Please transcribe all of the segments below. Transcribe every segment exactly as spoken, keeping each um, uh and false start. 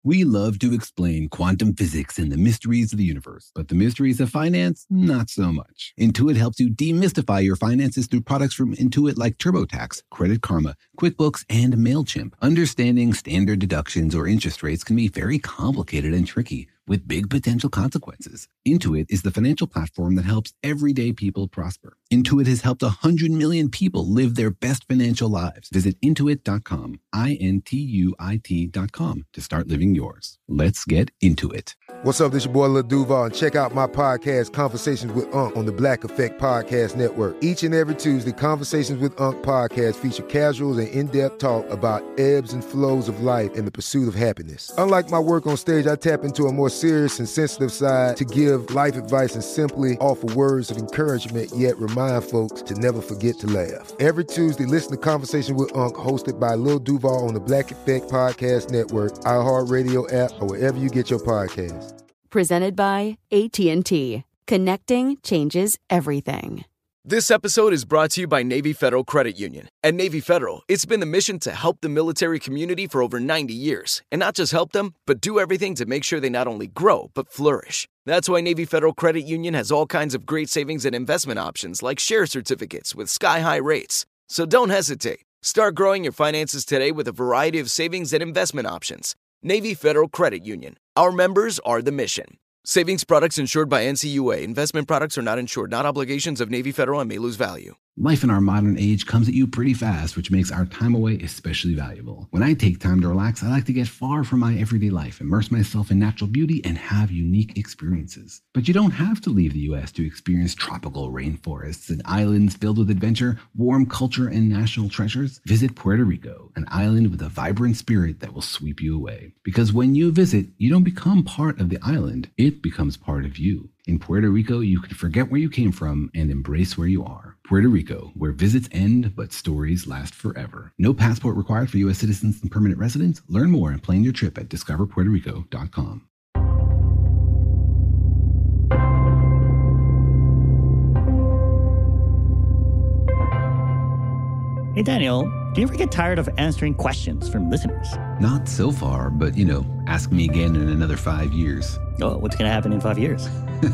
We love to explain quantum physics and the mysteries of the universe, but the mysteries of finance, not so much. Intuit helps you demystify your finances through products from Intuit like TurboTax, Credit Karma, QuickBooks, and MailChimp. Understanding standard deductions or interest rates can be very complicated and tricky, with big potential consequences. Intuit is the financial platform that helps everyday people prosper. Intuit has helped one hundred million people live their best financial lives. Visit intuit dot com, I N T U I T dot com, to start living yours. Let's get into it. What's up, this your boy Lil Duval, and check out my podcast, Conversations with Unc, on the Black Effect Podcast Network. Each and every Tuesday, Conversations with Unc podcast feature casuals and in-depth talk about ebbs and flows of life and the pursuit of happiness. Unlike my work on stage, I tap into a more serious and sensitive side to give life advice and simply offer words of encouragement, yet remind folks to never forget to laugh. Every Tuesday, listen to Conversation with Unc, hosted by Lil Duval on the Black Effect Podcast Network, iHeartRadio app, or wherever you get your podcasts. Presented by A T and T. Connecting changes everything. This episode is brought to you by Navy Federal Credit Union. At Navy Federal, it's been the mission to help the military community for over ninety years. And not just help them, but do everything to make sure they not only grow, but flourish. That's why Navy Federal Credit Union has all kinds of great savings and investment options like share certificates with sky-high rates. So don't hesitate. Start growing your finances today with a variety of savings and investment options. Navy Federal Credit Union. Our members are the mission. Savings products insured by N C U A. Investment products are not insured, not obligations of Navy Federal, and may lose value. Life in our modern age comes at you pretty fast, which makes our time away especially valuable. When I take time to relax, I like to get far from my everyday life, immerse myself in natural beauty, and have unique experiences. But you don't have to leave the U S to experience tropical rainforests and islands filled with adventure, warm culture, and national treasures. Visit Puerto Rico, an island with a vibrant spirit that will sweep you away. Because when you visit, you don't become part of the island, it becomes part of you. In Puerto Rico, you can forget where you came from and embrace where you are. Puerto Rico, where visits end, but stories last forever. No passport required for U S citizens and permanent residents. Learn more and plan your trip at discover puerto rico dot com. Hey, Daniel, do you ever get tired of answering questions from listeners? Not so far, but, you know, ask me again in another five years. Oh, what's going to happen in five years?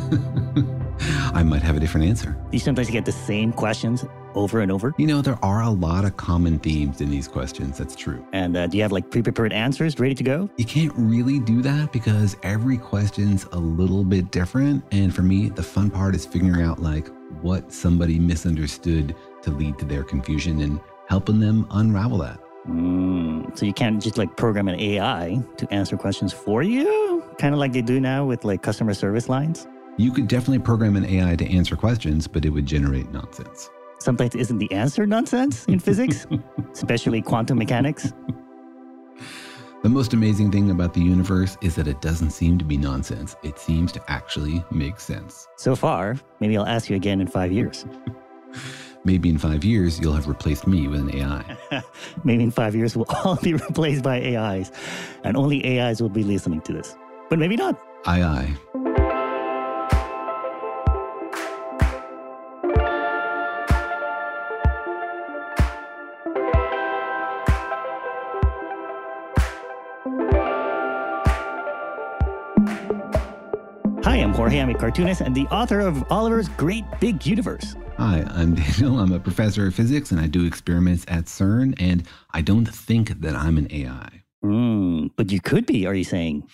I might have a different answer. Do you sometimes get the same questions over and over? You know, there are a lot of common themes in these questions. That's true. And uh, do you have like pre-prepared answers ready to go? You can't really do that because every question's a little bit different. And for me, the fun part is figuring out like what somebody misunderstood to lead to their confusion and helping them unravel that. Mm, so you can't just like program an A I to answer questions for you? Kind of like they do now with like customer service lines? You could definitely program an A I to answer questions, but it would generate nonsense. Sometimes isn't the answer nonsense in physics, especially quantum mechanics? The most amazing thing about the universe is that it doesn't seem to be nonsense. It seems to actually make sense. So far, maybe I'll ask you again in five years. Maybe in five years, you'll have replaced me with an A I. Maybe in five years, we'll all be replaced by A Is, and only A Is will be listening to this. But maybe not. Aye, aye. Hi, I'm Jorge. I'm a cartoonist and the author of Oliver's Great Big Universe. Hi, I'm Daniel. I'm a professor of physics and I do experiments at CERN, and I don't think that I'm an A I. Mm, but you could be, are you saying?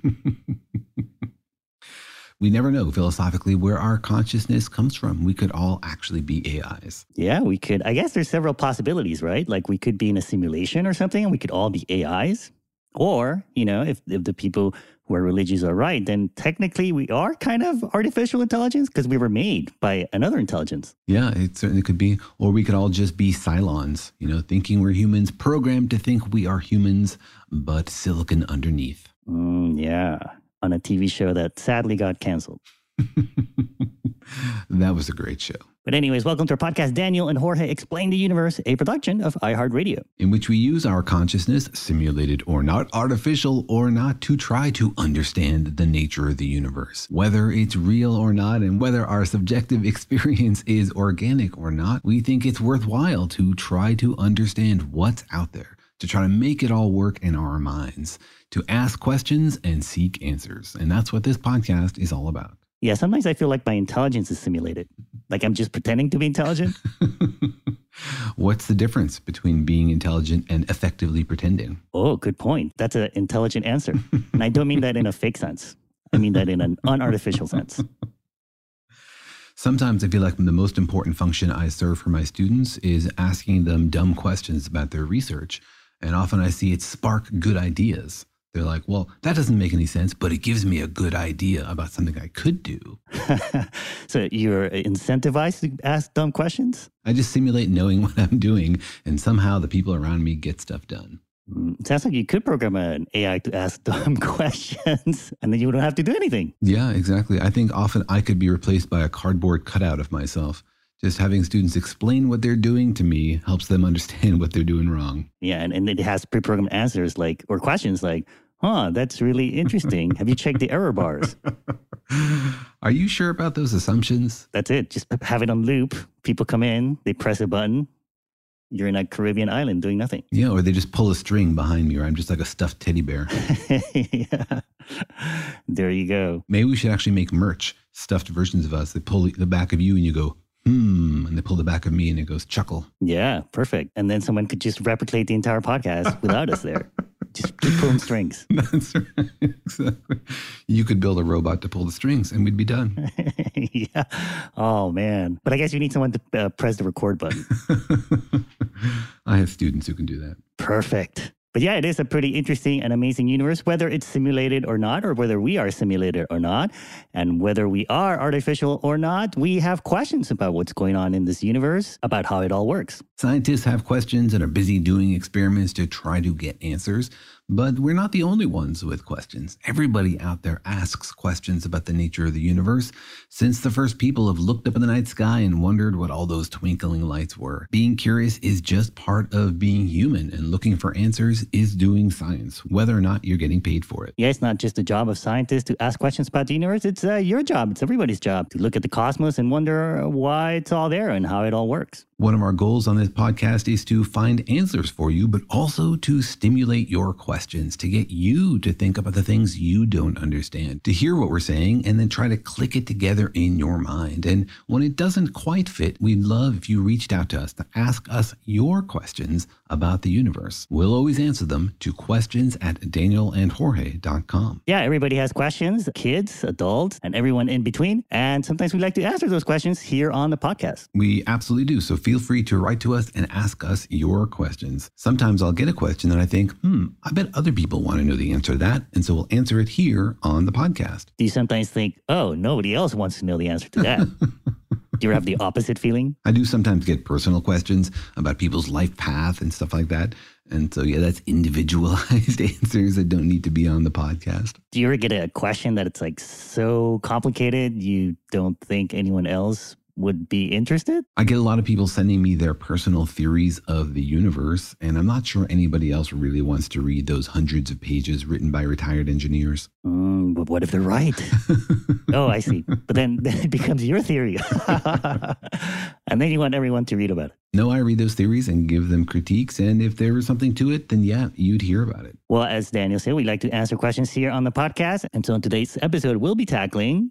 We never know philosophically where our consciousness comes from. We could all actually be A Is. Yeah, we could. I guess there's several possibilities, right? Like we could be in a simulation or something and we could all be A Is. Or, you know, if, if the people who are religious are right, then technically we are kind of artificial intelligence because we were made by another intelligence. Yeah, it certainly could be. Or we could all just be Cylons, you know, thinking we're humans, programmed to think we are humans, but silicon underneath. Mm, yeah, on a T V show that sadly got canceled. That was a great show. But anyways, welcome to our podcast, Daniel and Jorge Explain the Universe, a production of iHeartRadio. In which we use our consciousness, simulated or not, artificial or not, to try to understand the nature of the universe. Whether it's real or not, and whether our subjective experience is organic or not, we think it's worthwhile to try to understand what's out there, to try to make it all work in our minds, to ask questions and seek answers. And that's what this podcast is all about. Yeah, sometimes I feel like my intelligence is simulated. Like I'm just pretending to be intelligent. What's the difference between being intelligent and effectively pretending? Oh, good point. That's an intelligent answer. And I don't mean that in a fake sense. I mean that in an unartificial sense. Sometimes I feel like the most important function I serve for my students is asking them dumb questions about their research. And often I see it spark good ideas. They're like, well, that doesn't make any sense, but it gives me a good idea about something I could do. So you're incentivized to ask dumb questions? I just simulate knowing what I'm doing, and somehow the people around me get stuff done. Mm, sounds like you could program an A I to ask dumb questions, and then you don't have to do anything. Yeah, exactly. I think often I could be replaced by a cardboard cutout of myself. Just having students explain what they're doing to me helps them understand what they're doing wrong. Yeah, and, and it has pre-programmed answers like, or questions like, huh, that's really interesting. Have you checked the error bars? Are you sure about those assumptions? That's it. Just have it on loop. People come in, they press a button. You're in a Caribbean island doing nothing. Yeah, or they just pull a string behind me, or I'm just like a stuffed teddy bear. Yeah. There you go. Maybe we should actually make merch, stuffed versions of us. They pull the back of you and you go, hmm, and they pull the back of me and it goes chuckle. Yeah, perfect. And then someone could just replicate the entire podcast without us there. Just keep pulling strings. That's right. Exactly. You could build a robot to pull the strings and we'd be done. Yeah. Oh, man. But I guess you need someone to uh, press the record button. I have students who can do that. Perfect. But yeah, it is a pretty interesting and amazing universe, whether it's simulated or not, or whether we are simulated or not. And whether we are artificial or not, we have questions about what's going on in this universe, about how it all works. Scientists have questions and are busy doing experiments to try to get answers. But we're not the only ones with questions. Everybody out there asks questions about the nature of the universe. Since the first people have looked up in the night sky and wondered what all those twinkling lights were. Being curious is just part of being human, and looking for answers is doing science, whether or not you're getting paid for it. Yeah, it's not just the job of scientists to ask questions about the universe. It's uh, your job. It's everybody's job to look at the cosmos and wonder why it's all there and how it all works. One of our goals on this podcast is to find answers for you, but also to stimulate your questions, to get you to think about the things you don't understand, to hear what we're saying, and then try to click it together in your mind. And when it doesn't quite fit, we'd love if you reached out to us to ask us your questions about the universe. We'll always answer them to questions at daniel and jorge dot com. Yeah, everybody has questions, kids, adults, and everyone in between. And sometimes we like to answer those questions here on the podcast. We absolutely do. So feel free to write to us and ask us your questions. Sometimes I'll get a question and I think, hmm, I bet other people want to know the answer to that. And so we'll answer it here on the podcast. Do you sometimes think, oh, nobody else wants to know the answer to that? Do you have the opposite feeling? I do sometimes get personal questions about people's life path and stuff like that. And so, yeah, that's individualized answers that don't need to be on the podcast. Do you ever get a question that it's like so complicated you don't think anyone else would be interested? I get a lot of people sending me their personal theories of the universe, and I'm not sure anybody else really wants to read those hundreds of pages written by retired engineers. Mm, but what if they're right? Oh, I see. But then, then it becomes your theory. And then you want everyone to read about it. No, I read those theories and give them critiques, and if there was something to it, then yeah, you'd hear about it. Well, as Daniel said, we like to answer questions here on the podcast, and so in today's episode, we'll be tackling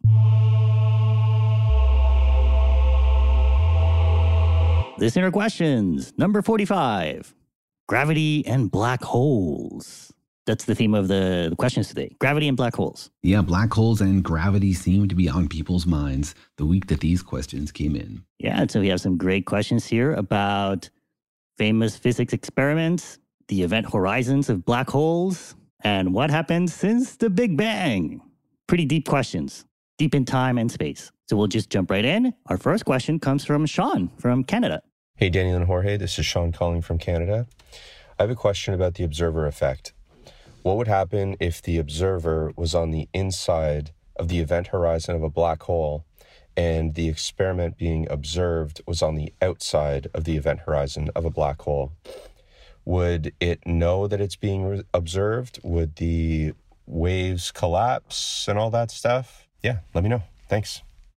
listener questions, number forty-five, gravity and black holes. That's the theme of the, the questions today, gravity and black holes. Yeah, black holes and gravity seem to be on people's minds the week that these questions came in. Yeah, so we have some great questions here about famous physics experiments, the event horizons of black holes, and what happened since the Big Bang. Pretty deep questions, deep in time and space. So we'll just jump right in. Our first question comes from Sean from Canada. Hey, Daniel and Jorge, this is Sean calling from Canada. I have a question about the observer effect. What would happen if the observer was on the inside of the event horizon of a black hole and the experiment being observed was on the outside of the event horizon of a black hole? Would it know that it's being re- observed? Would the waves collapse and all that stuff? Yeah, let me know. Thanks.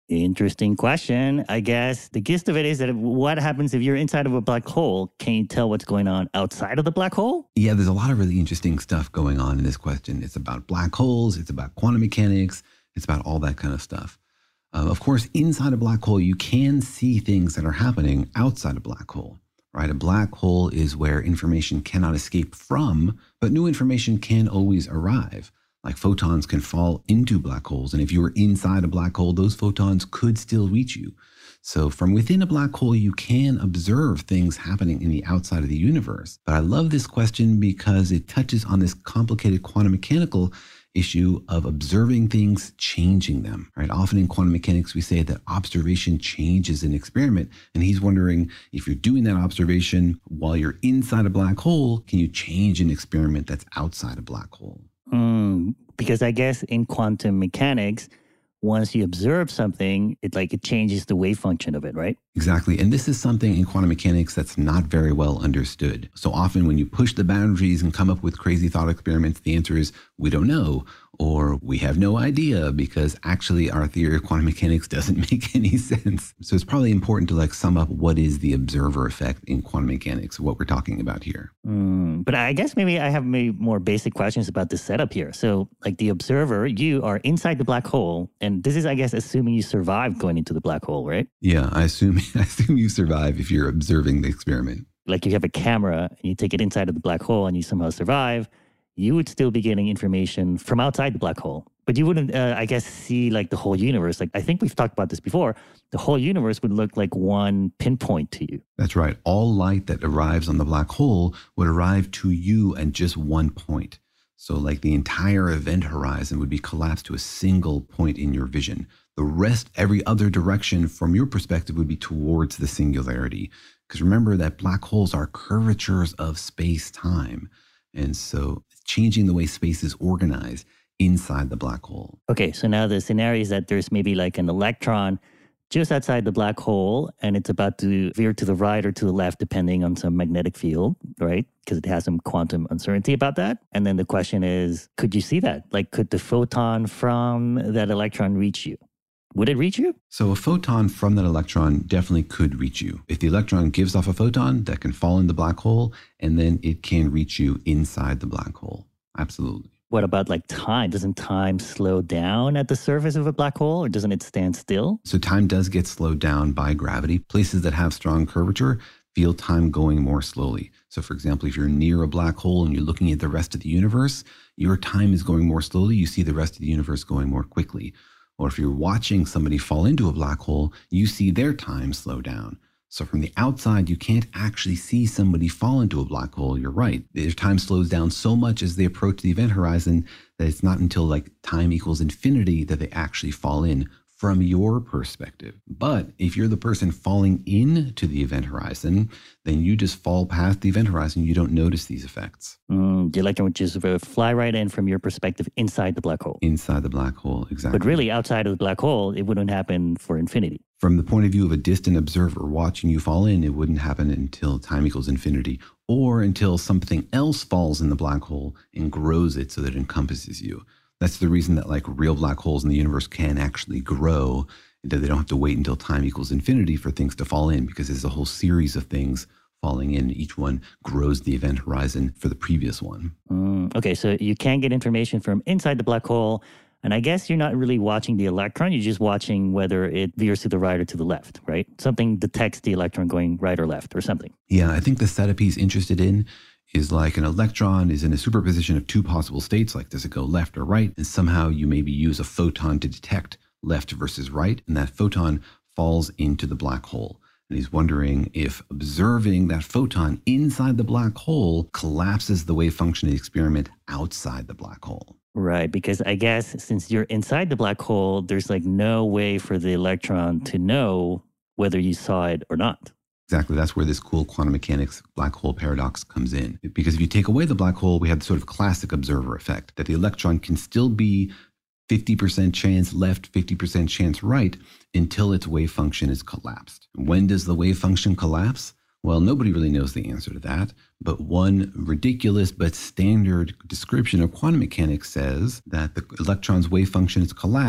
Interesting question. I guess the gist of it is that what happens if you're inside of a black hole? Can you tell what's going on outside of the black hole? Yeah, there's a lot of really interesting stuff going on in this question. It's about black holes, it's about quantum mechanics, it's about all that kind of stuff. Uh, of course, inside a black hole, you can see things that are happening outside a black hole, right? A black hole is where information cannot escape from, but new information can always arrive. Like photons can fall into black holes. And if you were inside a black hole, those photons could still reach you. So from within a black hole, you can observe things happening in the outside of the universe. But I love this question because it touches on this complicated quantum mechanical issue of observing things, changing them, right? Often in quantum mechanics, we say that observation changes an experiment. And he's wondering if you're doing that observation while you're inside a black hole, can you change an experiment that's outside a black hole? Mm, because I guess in quantum mechanics, once you observe something, it like it changes the wave function of it, right? Exactly. And this is something in quantum mechanics that's not very well understood. So often when you push the boundaries and come up with crazy thought experiments, the answer is, we don't know, or we have no idea, because actually our theory of quantum mechanics doesn't make any sense. So it's probably important to like sum up what is the observer effect in quantum mechanics, what we're talking about here. Mm, but I guess maybe I have maybe more basic questions about the setup here. So like the observer, you are inside the black hole, and this is, I guess, assuming you survived going into the black hole, right? Yeah, I assume I assume you survive if you're observing the experiment. Like you have a camera and you take it inside of the black hole and you somehow survive, you would still be getting information from outside the black hole. But you wouldn't, uh, I guess, see like the whole universe. Like I think we've talked about this before. The whole universe would look like one pinpoint to you. That's right. All light that arrives on the black hole would arrive to you at just one point. So like the entire event horizon would be collapsed to a single point in your vision. The rest, every other direction from your perspective would be towards the singularity. Because remember that black holes are curvatures of space-time. And so changing the way space is organized inside the black hole. Okay, so now the scenario is that there's maybe like an electron just outside the black hole, and it's about to veer to the right or to the left, depending on some magnetic field, right? Because it has some quantum uncertainty about that. And then the question is, could you see that? Like, could the photon from that electron reach you? Would it reach you? So a photon from that electron definitely could reach you. If the electron gives off a photon, that can fall in the black hole, and then it can reach you inside the black hole. Absolutely. What about like time? Doesn't time slow down at the surface of a black hole, or doesn't it stand still? So time does get slowed down by gravity. Places that have strong curvature feel time going more slowly. So for example, if you're near a black hole and you're looking at the rest of the universe, your time is going more slowly. You see the rest of the universe going more quickly. Or if you're watching somebody fall into a black hole, you see their time slow down. So from the outside, you can't actually see somebody fall into a black hole. You're right. Their time slows down so much as they approach the event horizon that it's not until like time equals infinity that they actually fall in from your perspective. But if you're the person falling into the event horizon, then you just fall past the event horizon. You don't notice these effects. Mm, the electron would just fly right in from your perspective inside the black hole. Inside the black hole, exactly. But really, outside of the black hole, it wouldn't happen for infinity. From the point of view of a distant observer watching you fall in, it wouldn't happen until time equals infinity, or until something else falls in the black hole and grows it so that it encompasses you. That's the reason that like real black holes in the universe can actually grow, that they don't have to wait until time equals infinity for things to fall in, because there's a whole series of things falling in. Each one grows the event horizon for the previous one. Mm, okay, so you can get information from inside the black hole. And I guess you're not really watching the electron. You're just watching whether it veers to the right or to the left, right? Something detects the electron going right or left or something. Yeah, I think the setup he's interested in is like an electron is in a superposition of two possible states, like does it go left or right? And somehow you maybe use a photon to detect left versus right, and that photon falls into the black hole. And he's wondering if observing that photon inside the black hole collapses the wave function of the experiment outside the black hole. Right, because I guess since you're inside the black hole, there's like no way for the electron to know whether you saw it or not. Exactly. That's where this cool quantum mechanics black hole paradox comes in. Because if you take away the black hole, we have the sort of classic observer effect, that the electron can still be fifty percent chance left, fifty percent chance right, until its wave function is collapsed. When does the wave function collapse? Well, nobody really knows the answer to that, but one ridiculous but standard description of quantum mechanics says that the electron's wave function is collapsed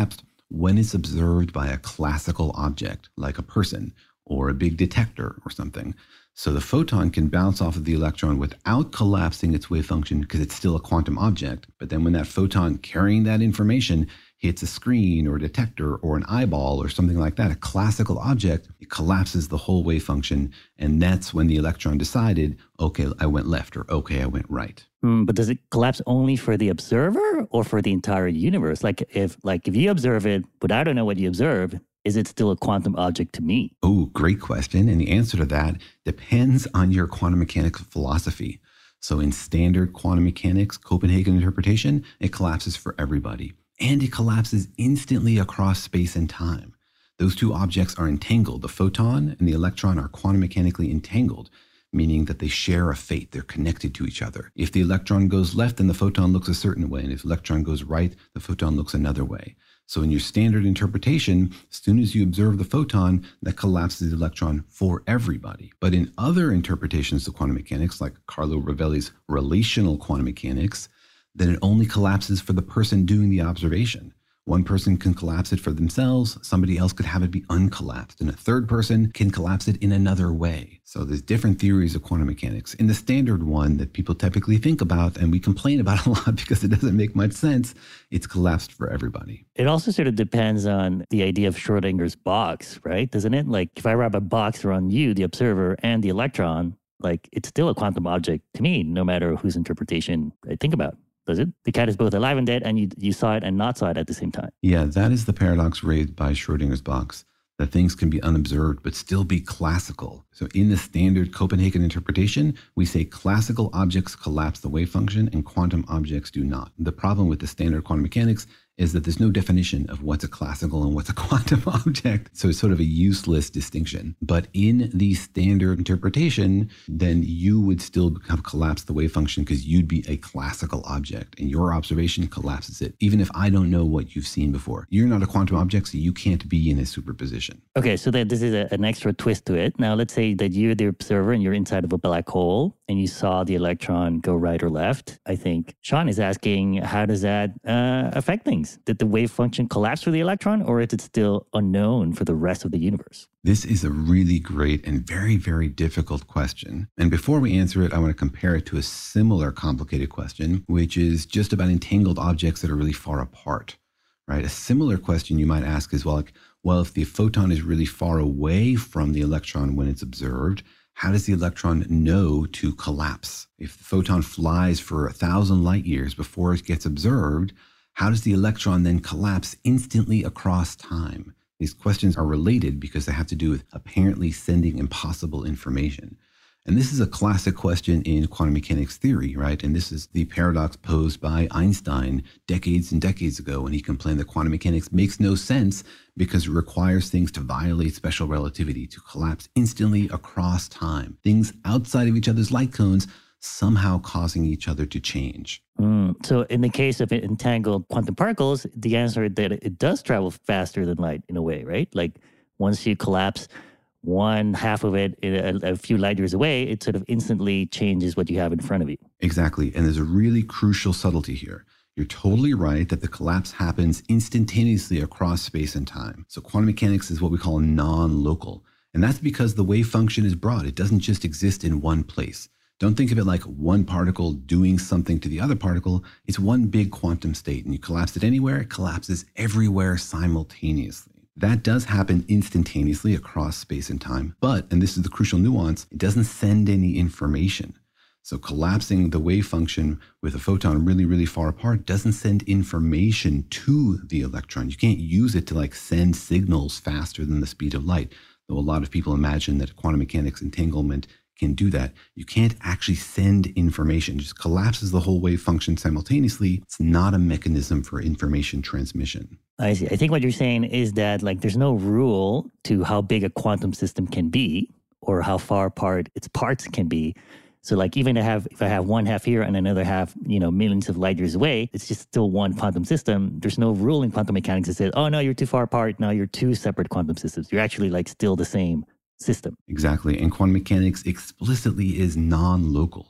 when it's observed by a classical object, like a person or a big detector or something. So the photon can bounce off of the electron without collapsing its wave function because it's still a quantum object. But then when that photon carrying that information hits a screen or a detector or an eyeball or something like that, a classical object, it collapses the whole wave function. And that's when the electron decided, okay, I went left, or okay, I went right. Mm, but does it collapse only for the observer or for the entire universe? Like if like if you observe it, but I don't know what you observed, is it still a quantum object to me? Oh, great question. And the answer to that depends on your quantum mechanics philosophy. So in standard quantum mechanics, Copenhagen interpretation, it collapses for everybody. And it collapses instantly across space and time. Those two objects are entangled. The photon and the electron are quantum mechanically entangled, meaning that they share a fate. They're connected to each other. If the electron goes left, then the photon looks a certain way. And if the electron goes right, the photon looks another way. So in your standard interpretation, as soon as you observe the photon, that collapses the electron for everybody. But in other interpretations of quantum mechanics, like Carlo Rovelli's relational quantum mechanics, then it only collapses for the person doing the observation. One person can collapse it for themselves, somebody else could have it be uncollapsed, and a third person can collapse it in another way. So there's different theories of quantum mechanics. In the standard one that people typically think about, and we complain about a lot because it doesn't make much sense, it's collapsed for everybody. It also sort of depends on the idea of Schrodinger's box, right? Doesn't it? Like if I wrap a box around you, the observer, and the electron, like it's still a quantum object to me, no matter whose interpretation I think about. Does it? The cat is both alive and dead, and you you saw it and not saw it at the same time. Yeah, that is the paradox raised by Schrodinger's box, that things can be unobserved but still be classical. So in the standard Copenhagen interpretation, we say classical objects collapse the wave function and quantum objects do not. The problem with the standard quantum mechanics is that there's no definition of what's a classical and what's a quantum object. So it's sort of a useless distinction. But in the standard interpretation, then you would still have collapsed the wave function because you'd be a classical object and your observation collapses it, even if I don't know what you've seen before. You're not a quantum object, so you can't be in a superposition. Okay, so that this is a, an extra twist to it. Now, let's say that you're the observer and you're inside of a black hole and you saw the electron go right or left. I think Sean is asking, how does that uh, affect things? Did the wave function collapse for the electron, or is it still unknown for the rest of the universe? This is a really great and very, very difficult question. And before we answer it, I want to compare it to a similar complicated question, which is just about entangled objects that are really far apart, right? A similar question you might ask is, well, like, well, if the photon is really far away from the electron when it's observed, how does the electron know to collapse? If the photon flies for a thousand light years before it gets observed, how does the electron then collapse instantly across time? These questions are related because they have to do with apparently sending impossible information. And this is a classic question in quantum mechanics theory, right? And this is the paradox posed by Einstein decades and decades ago when he complained that quantum mechanics makes no sense because it requires things to violate special relativity, to collapse instantly across time. Things outside of each other's light cones somehow causing each other to change. Mm, so in the case of entangled quantum particles, the answer is that it does travel faster than light in a way, right? Like once you collapse one half of it a, a few light years away, it sort of instantly changes what you have in front of you. Exactly. And there's a really crucial subtlety here. You're totally right that the collapse happens instantaneously across space and time. So quantum mechanics is what we call non-local. And that's because the wave function is broad. It doesn't just exist in one place. Don't think of it like one particle doing something to the other particle. It's one big quantum state, and you collapse it anywhere, it collapses everywhere simultaneously. That does happen instantaneously across space and time, but, and this is the crucial nuance, it doesn't send any information. So collapsing the wave function with a photon really, really far apart doesn't send information to the electron. You can't use it to like send signals faster than the speed of light, though a lot of people imagine that quantum mechanics entanglement can do that. You can't actually send information. It just collapses the whole wave function simultaneously. It's not a mechanism for information transmission. I see. I think what you're saying is that like there's no rule to how big a quantum system can be or how far apart its parts can be. So like even to have, if I have one half here and another half, you know, millions of light years away, it's just still one quantum system. There's no rule in quantum mechanics that says, oh no, you're too far apart. Now you're two separate quantum systems. You're actually like still the same system. Exactly. And quantum mechanics explicitly is non-local.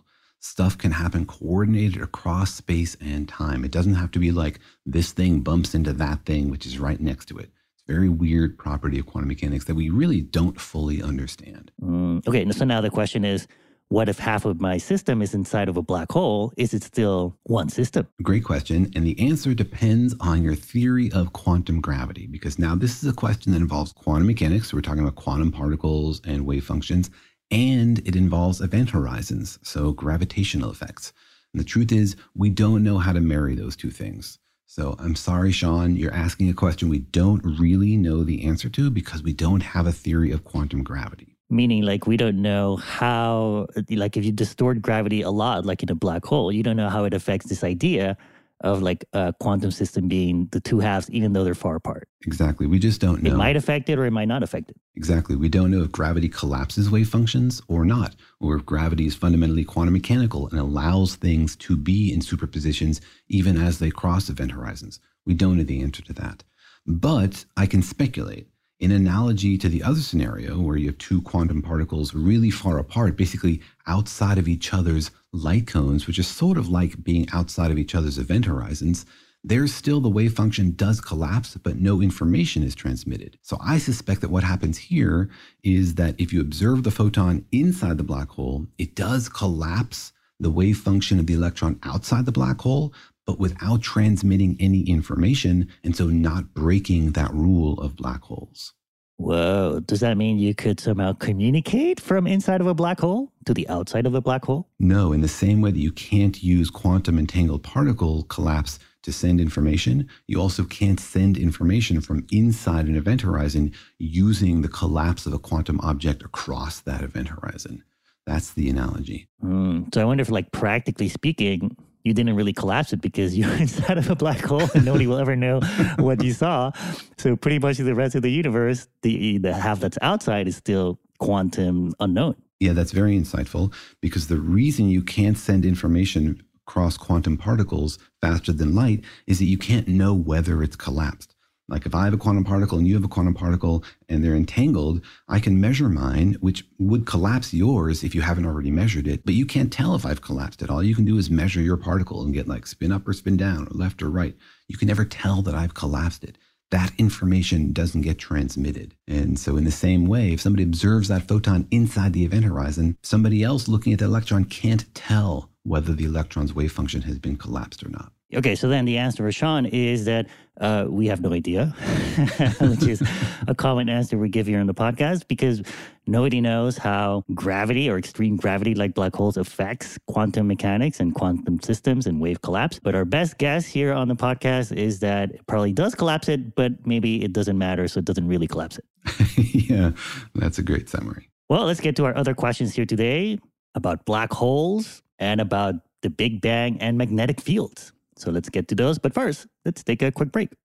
Stuff can happen coordinated across space and time. It doesn't have to be like this thing bumps into that thing, which is right next to it. It's a very weird property of quantum mechanics that we really don't fully understand. Mm, okay, so now the question is, what if half of my system is inside of a black hole? Is it still one system? Great question. And the answer depends on your theory of quantum gravity, because now this is a question that involves quantum mechanics. So we're talking about quantum particles and wave functions, and it involves event horizons, so gravitational effects. And the truth is, we don't know how to marry those two things. So I'm sorry, Sean, you're asking a question we don't really know the answer to because we don't have a theory of quantum gravity. Meaning, like, we don't know how, like, if you distort gravity a lot, like in a black hole, you don't know how it affects this idea of, like, a quantum system being the two halves, even though they're far apart. Exactly. We just don't know. It might affect it or it might not affect it. Exactly. We don't know if gravity collapses wave functions or not, or if gravity is fundamentally quantum mechanical and allows things to be in superpositions even as they cross event horizons. We don't know the answer to that. But I can speculate. In analogy to the other scenario where you have two quantum particles really far apart, basically outside of each other's light cones, which is sort of like being outside of each other's event horizons, there's still the wave function does collapse, but no information is transmitted. So I suspect that what happens here is that if you observe the photon inside the black hole, it does collapse the wave function of the electron outside the black hole, but without transmitting any information, and so not breaking that rule of black holes. Whoa, does that mean you could somehow communicate from inside of a black hole to the outside of a black hole? No, in the same way that you can't use quantum entangled particle collapse to send information, you also can't send information from inside an event horizon using the collapse of a quantum object across that event horizon. That's the analogy. Mm, so I wonder if, like, practically speaking, you didn't really collapse it because you're inside of a black hole and nobody will ever know what you saw. So pretty much the rest of the universe, the, the half that's outside is still quantum unknown. Yeah, that's very insightful, because the reason you can't send information across quantum particles faster than light is that you can't know whether it's collapsed. Like if I have a quantum particle and you have a quantum particle and they're entangled, I can measure mine, which would collapse yours if you haven't already measured it, but you can't tell if I've collapsed it. All you can do is measure your particle and get like spin up or spin down or left or right. You can never tell that I've collapsed it. That information doesn't get transmitted. And so in the same way, if somebody observes that photon inside the event horizon, somebody else looking at the electron can't tell whether the electron's wave function has been collapsed or not. Okay, so then the answer for Sean is that uh, we have no idea, which is a common answer we give here on the podcast, because nobody knows how gravity or extreme gravity like black holes affects quantum mechanics and quantum systems and wave collapse. But our best guess here on the podcast is that it probably does collapse it, but maybe it doesn't matter, so it doesn't really collapse it. Yeah, that's a great summary. Well, let's get to our other questions here today about black holes and about the Big Bang and magnetic fields. So let's get to those. But first, let's take a quick break.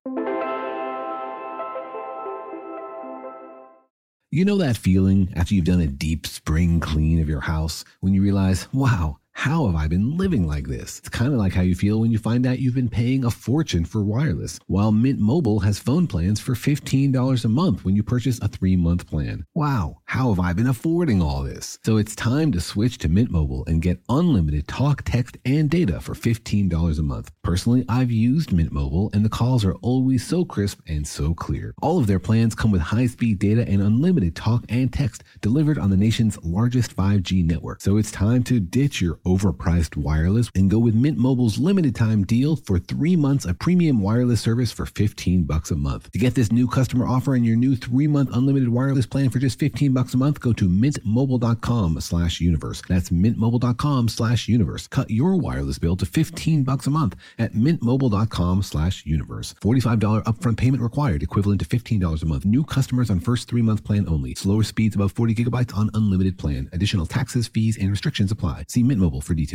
You know that feeling after you've done a deep spring clean of your house when you realize, wow, how have I been living like this? It's kind of like how you feel when you find out you've been paying a fortune for wireless, while Mint Mobile has phone plans for fifteen dollars a month when you purchase a three-month plan. Wow, how have I been affording all this? So it's time to switch to Mint Mobile and get unlimited talk, text, and data for fifteen dollars a month. Personally, I've used Mint Mobile, and the calls are always so crisp and so clear. All of their plans come with high-speed data and unlimited talk and text delivered on the nation's largest five G network. So it's time to ditch your overpriced wireless and go with Mint Mobile's limited time deal for three months of premium wireless service for fifteen bucks a month. To get this new customer offer and your new three-month unlimited wireless plan for just fifteen bucks a month, go to mintmobile.com slash universe. That's mintmobile.com slash universe. Cut your wireless bill to fifteen bucks a month at mintmobile.com slash universe. forty-five dollars upfront payment required, equivalent to fifteen dollars a month. New customers on first three-month plan only. Slower speeds above forty gigabytes on unlimited plan. Additional taxes, fees, and restrictions apply. See Mint Mobile for details.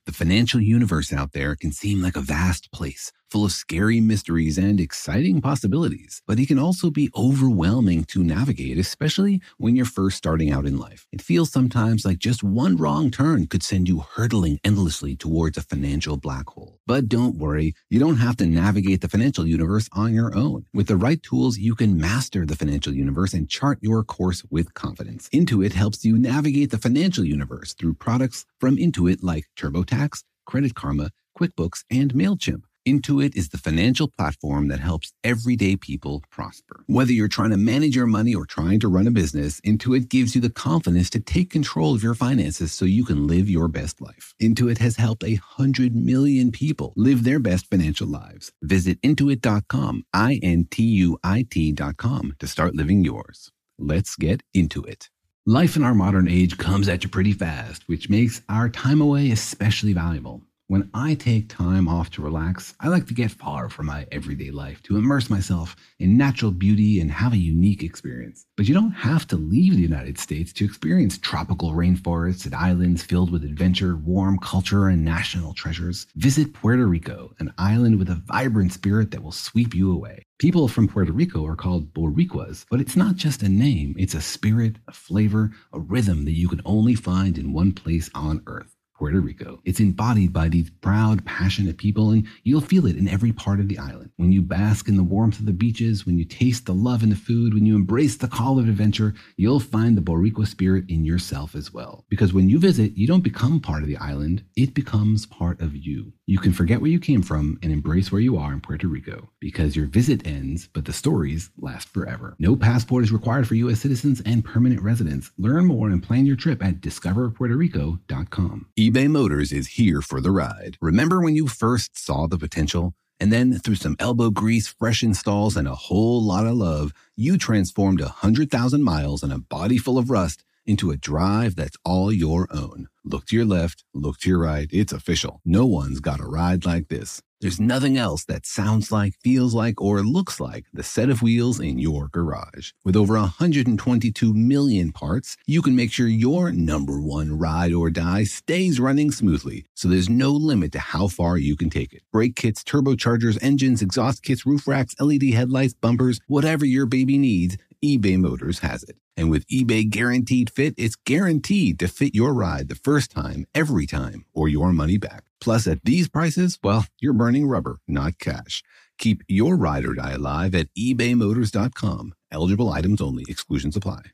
The financial universe out there can seem like a vast place, full of scary mysteries and exciting possibilities, but it can also be overwhelming to navigate, especially when you're first starting out in life. It feels sometimes like just one wrong turn could send you hurtling endlessly towards a financial black hole. But don't worry, you don't have to navigate the financial universe on your own. With the right tools, you can master the financial universe and chart your course with confidence. Intuit helps you navigate the financial universe through products from Intuit like TurboTax, Credit Karma, QuickBooks, and MailChimp. Intuit is the financial platform that helps everyday people prosper. Whether you're trying to manage your money or trying to run a business, Intuit gives you the confidence to take control of your finances so you can live your best life. Intuit has helped a hundred million people live their best financial lives. Visit intuit dot com, I N T U I T dot com to start living yours. Let's get into it. Life in our modern age comes at you pretty fast, which makes our time away especially valuable. When I take time off to relax, I like to get far from my everyday life to immerse myself in natural beauty and have a unique experience. But you don't have to leave the United States to experience tropical rainforests and islands filled with adventure, warm culture, and national treasures. Visit Puerto Rico, an island with a vibrant spirit that will sweep you away. People from Puerto Rico are called Boricuas, but it's not just a name. It's a spirit, a flavor, a rhythm that you can only find in one place on Earth. Puerto Rico. It's embodied by these proud, passionate people, and you'll feel it in every part of the island. When you bask in the warmth of the beaches, when you taste the love in the food, when you embrace the call of adventure, you'll find the Boricua spirit in yourself as well. Because when you visit, you don't become part of the island, it becomes part of you. You can forget where you came from and embrace where you are in Puerto Rico, because your visit ends, but the stories last forever. No passport is required for U S citizens and permanent residents. Learn more and plan your trip at discover puerto rico dot com. eBay Motors is here for the ride. Remember when you first saw the potential? And then through some elbow grease, fresh installs, and a whole lot of love, you transformed one hundred thousand miles and a body full of rust into a drive that's all your own. Look to your left, look to your right. It's official. No one's got a ride like this. There's nothing else that sounds like, feels like, or looks like the set of wheels in your garage. With over one hundred twenty-two million parts, you can make sure your number one ride or die stays running smoothly, so there's no limit to how far you can take it. Brake kits, turbochargers, engines, exhaust kits, roof racks, L E D headlights, bumpers, whatever your baby needs, eBay Motors has it. And with eBay Guaranteed Fit, it's guaranteed to fit your ride the first time, every time, or your money back. Plus, at these prices, well, you're burning rubber, not cash. Keep your ride or die alive at ebay motors dot com. Eligible items only. Exclusions apply.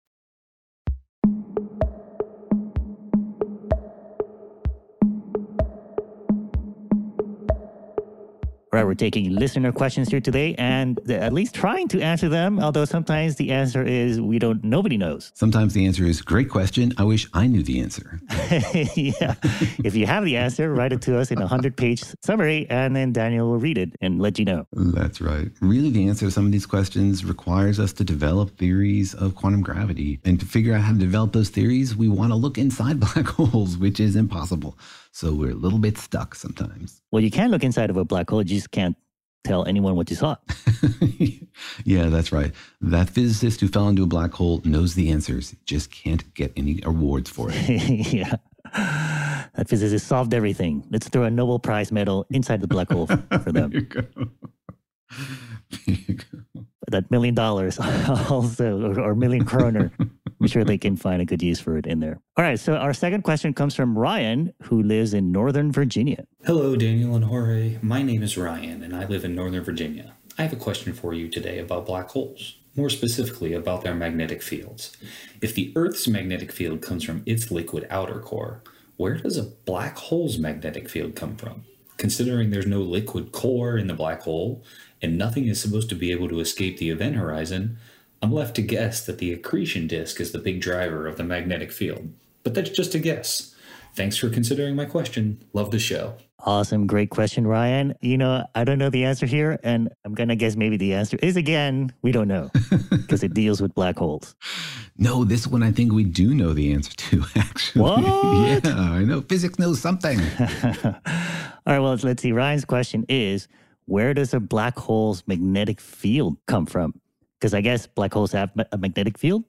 All right, we're taking listener questions here today and at least trying to answer them, although sometimes the answer is we don't, nobody knows. Sometimes the answer is, great question. I wish I knew the answer. Yeah. If you have the answer, write it to us in a hundred-page summary, and then Daniel will read it and let you know. That's right. Really, the answer to some of these questions requires us to develop theories of quantum gravity. And to figure out how to develop those theories, we want to look inside black holes, which is impossible. So we're a little bit stuck sometimes. Well, you can look inside of a black hole, you just can't tell anyone what you saw. Yeah, that's right. That physicist who fell into a black hole knows the answers, just can't get any awards for it. Yeah. That physicist solved everything. Let's throw a Nobel Prize medal inside the black hole for them. There you go. There you go. That million dollars also, or, or million kroner. I'm sure they can find a good use for it in there. All right, so our second question comes from Ryan, who lives in Northern Virginia. Hello, Daniel and Jorge. My name is Ryan, and I live in Northern Virginia. I have a question for you today about black holes, more specifically about their magnetic fields. If the Earth's magnetic field comes from its liquid outer core, where does a black hole's magnetic field come from? Considering there's no liquid core in the black hole, and nothing is supposed to be able to escape the event horizon, I'm left to guess that the accretion disk is the big driver of the magnetic field. But that's just a guess. Thanks for considering my question. Love the show. Awesome. Great question, Ryan. You know, I don't know the answer here, and I'm going to guess maybe the answer is, again, we don't know, because it deals with black holes. No, this one I think we do know the answer to, actually. What? Yeah, I know. Physics knows something. All right, well, let's see. Ryan's question is, where does a black hole's magnetic field come from? Because I guess black holes have a magnetic field.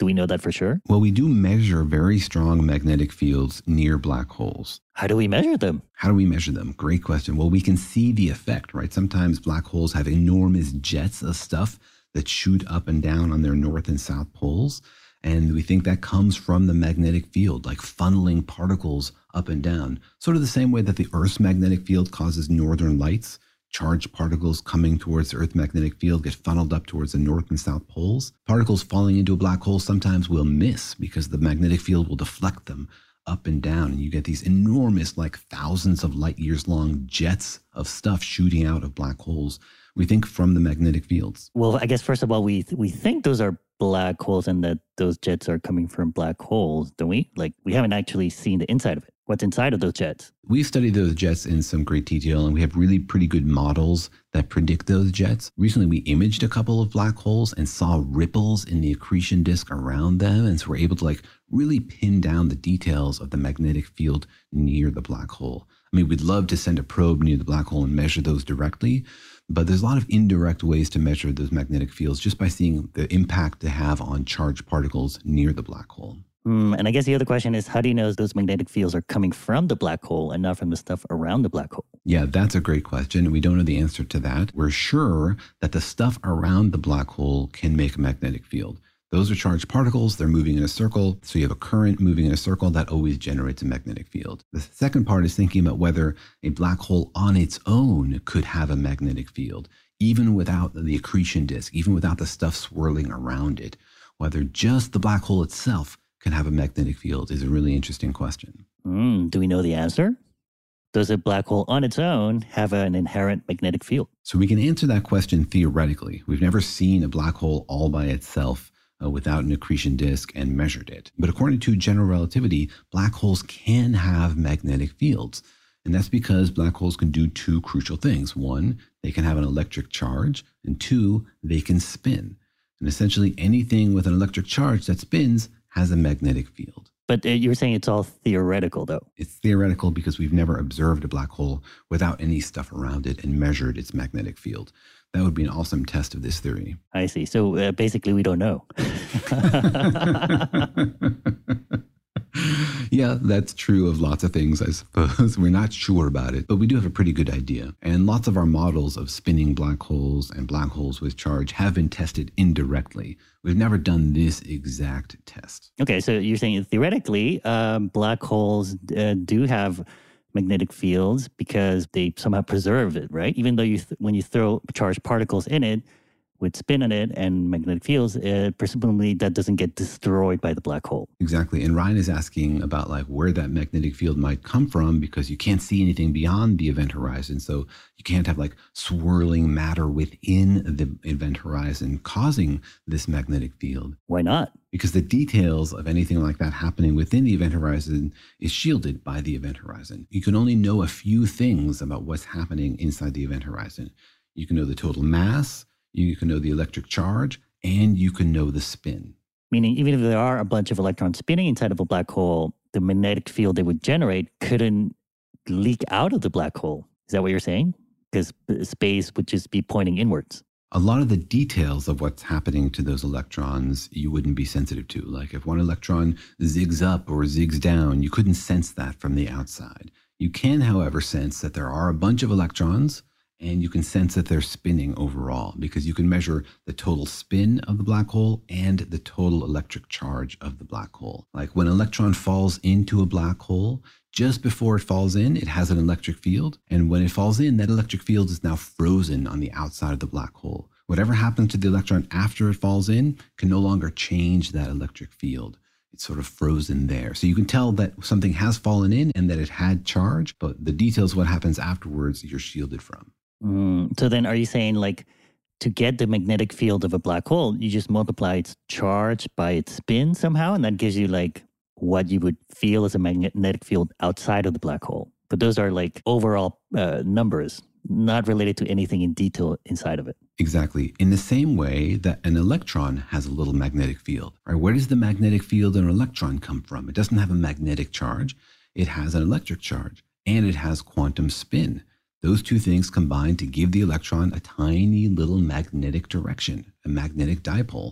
Do we know that for sure? Well, we do measure very strong magnetic fields near black holes. How do we measure them? How do we measure them? Great question. Well, we can see the effect, right? Sometimes black holes have enormous jets of stuff that shoot up and down on their north and south poles. And we think that comes from the magnetic field, like funneling particles up and down. Sort of the same way that the Earth's magnetic field causes northern lights. Charged particles coming towards the Earth's magnetic field get funneled up towards the north and south poles. Particles falling into a black hole sometimes will miss because the magnetic field will deflect them up and down. And you get these enormous, like thousands of light years long jets of stuff shooting out of black holes. We think from the magnetic fields. Well, I guess first of all, we we think those are black holes and that those jets are coming from black holes, don't we? Like, we haven't actually seen the inside of it. What's inside of those jets? We've studied those jets in some great detail, and we have really pretty good models that predict those jets. Recently, we imaged a couple of black holes and saw ripples in the accretion disk around them. And so we're able to like really pin down the details of the magnetic field near the black hole. I mean, we'd love to send a probe near the black hole and measure those directly, but there's a lot of indirect ways to measure those magnetic fields just by seeing the impact they have on charged particles near the black hole. Mm, and I guess the other question is, how do you know those magnetic fields are coming from the black hole and not from the stuff around the black hole? Yeah, that's a great question. We don't know the answer to that. We're sure that the stuff around the black hole can make a magnetic field. Those are charged particles. They're moving in a circle. So you have a current moving in a circle that always generates a magnetic field. The second part is thinking about whether a black hole on its own could have a magnetic field, even without the accretion disk, even without the stuff swirling around it. Whether just the black hole itself can have a magnetic field is a really interesting question. Mm, do we know the answer? Does a black hole on its own have an inherent magnetic field? So we can answer that question theoretically. We've never seen a black hole all by itself uh, without an accretion disk and measured it. But according to general relativity, black holes can have magnetic fields. And that's because black holes can do two crucial things. One, they can have an electric charge, and two, they can spin. And essentially anything with an electric charge that spins has a magnetic field. But uh, you're saying it's all theoretical, though. It's theoretical because we've never observed a black hole without any stuff around it and measured its magnetic field. That would be an awesome test of this theory. I see. So uh, basically, we don't know. Yeah, that's true of lots of things, I suppose. We're not sure about it, but we do have a pretty good idea. And lots of our models of spinning black holes and black holes with charge have been tested indirectly. We've never done this exact test. Okay, so you're saying theoretically, um, black holes uh, do have magnetic fields because they somehow preserve it, right? Even though you th- when you throw charged particles in it, with spin on it and magnetic fields, uh, presumably that doesn't get destroyed by the black hole. Exactly. And Ryan is asking about like where that magnetic field might come from because you can't see anything beyond the event horizon. So you can't have like swirling matter within the event horizon causing this magnetic field. Why not? Because the details of anything like that happening within the event horizon is shielded by the event horizon. You can only know a few things about what's happening inside the event horizon. You can know the total mass, you can know the electric charge, and you can know the spin. Meaning, even if there are a bunch of electrons spinning inside of a black hole, the magnetic field they would generate couldn't leak out of the black hole. Is that what you're saying? Because space would just be pointing inwards. A lot of the details of what's happening to those electrons, you wouldn't be sensitive to. Like if one electron zigs up or zigs down, you couldn't sense that from the outside. You can, however, sense that there are a bunch of electrons, and you can sense that they're spinning overall because you can measure the total spin of the black hole and the total electric charge of the black hole. Like when an electron falls into a black hole, just before it falls in, it has an electric field. And when it falls in, that electric field is now frozen on the outside of the black hole. Whatever happens to the electron after it falls in can no longer change that electric field. It's sort of frozen there. So you can tell that something has fallen in and that it had charge, but the details of what happens afterwards, you're shielded from. Mm, so then are you saying like to get the magnetic field of a black hole, you just multiply its charge by its spin somehow, and that gives you like what you would feel as a magnetic field outside of the black hole. But those are like overall uh, numbers, not related to anything in detail inside of it. Exactly. In the same way that an electron has a little magnetic field. Right? Where does the magnetic field of an electron come from? It doesn't have a magnetic charge. It has an electric charge, and it has quantum spin. Those two things combine to give the electron a tiny little magnetic direction, a magnetic dipole.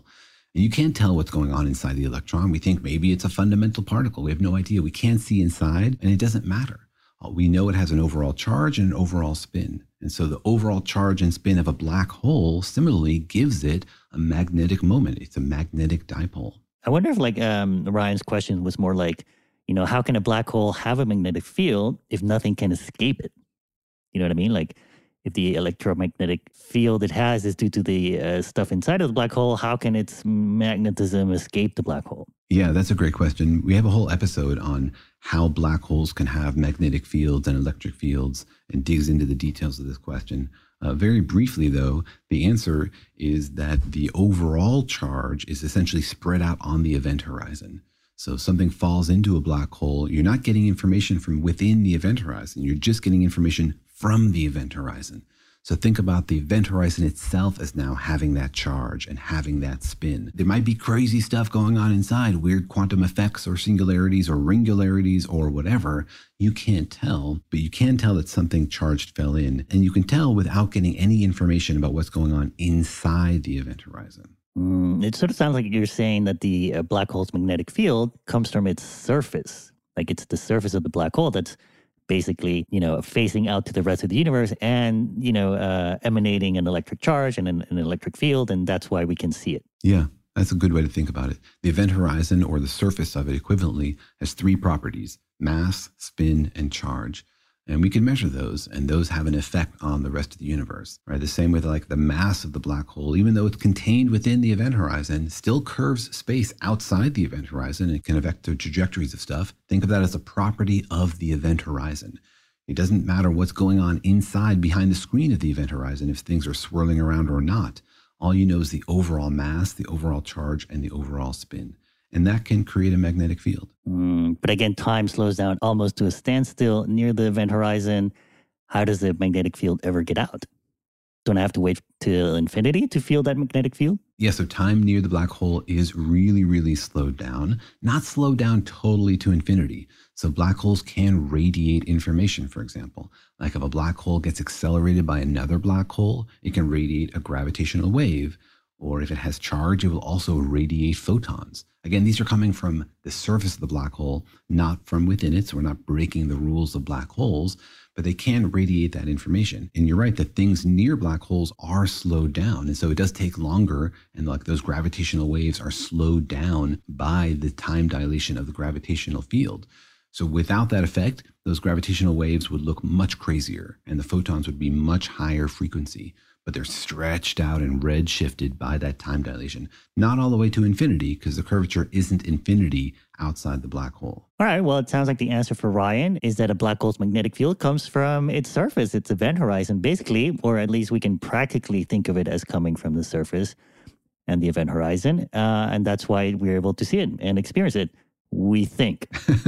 And you can't tell what's going on inside the electron. We think maybe it's a fundamental particle. We have no idea. We can't see inside, and it doesn't matter. We know it has an overall charge and an overall spin. And so the overall charge and spin of a black hole similarly gives it a magnetic moment. It's a magnetic dipole. I wonder if like um, Ryan's question was more like, you know, how can a black hole have a magnetic field if nothing can escape it? You know what I mean? Like if the electromagnetic field it has is due to the uh, stuff inside of the black hole, how can its magnetism escape the black hole? Yeah, that's a great question. We have a whole episode on how black holes can have magnetic fields and electric fields and digs into the details of this question. Uh, very briefly, though, the answer is that the overall charge is essentially spread out on the event horizon. So if something falls into a black hole, you're not getting information from within the event horizon. You're just getting information from the event horizon. So think about the event horizon itself as now having that charge and having that spin. There might be crazy stuff going on inside, weird quantum effects or singularities or ringularities or whatever. You can't tell, but you can tell that something charged fell in. And you can tell without getting any information about what's going on inside the event horizon. Mm, it sort of sounds like you're saying that the uh, black hole's magnetic field comes from its surface. Like it's the surface of the black hole that's basically, you know, facing out to the rest of the universe and, you know, uh, emanating an electric charge and an, an electric field. And that's why we can see it. Yeah, that's a good way to think about it. The event horizon, or the surface of it equivalently, has three properties: mass, spin, and charge. And we can measure those, and those have an effect on the rest of the universe, right? The same with like the mass of the black hole, even though it's contained within the event horizon, still curves space outside the event horizon and can affect the trajectories of stuff. Think of that as a property of the event horizon. It doesn't matter what's going on inside behind the screen of the event horizon if things are swirling around or not. All you know is the overall mass, the overall charge, and the overall spin. And that can create a magnetic field. Mm, but again, time slows down almost to a standstill near the event horizon. How does the magnetic field ever get out? Don't I have to wait till infinity to feel that magnetic field? Yeah, so time near the black hole is really, really slowed down. Not slowed down totally to infinity. So black holes can radiate information, for example. Like if a black hole gets accelerated by another black hole, it can radiate a gravitational wave. Or if it has charge, it will also radiate photons. Again, these are coming from the surface of the black hole, not from within it. So we're not breaking the rules of black holes, but they can radiate that information. And you're right that things near black holes are slowed down. And so it does take longer. And like those gravitational waves are slowed down by the time dilation of the gravitational field. So without that effect, those gravitational waves would look much crazier and the photons would be much higher frequency. But they're stretched out and redshifted by that time dilation. Not all the way to infinity, because the curvature isn't infinity outside the black hole. All right, well, it sounds like the answer for Ryan is that a black hole's magnetic field comes from its surface, its event horizon, basically, or at least we can practically think of it as coming from the surface and the event horizon. Uh, and that's why we're able to see it and experience it. We think.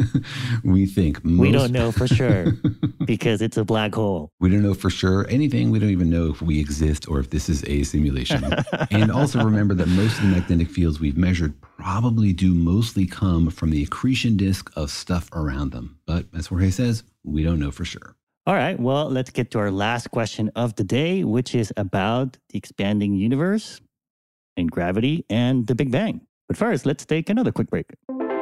we think. Most... We don't know for sure because it's a black hole. We don't know for sure anything. We don't even know if we exist or if this is a simulation. And also remember that most of the magnetic fields we've measured probably do mostly come from the accretion disk of stuff around them. But as Jorge says, we don't know for sure. All right, well, let's get to our last question of the day, which is about the expanding universe and gravity and the Big Bang. But first, let's take another quick break.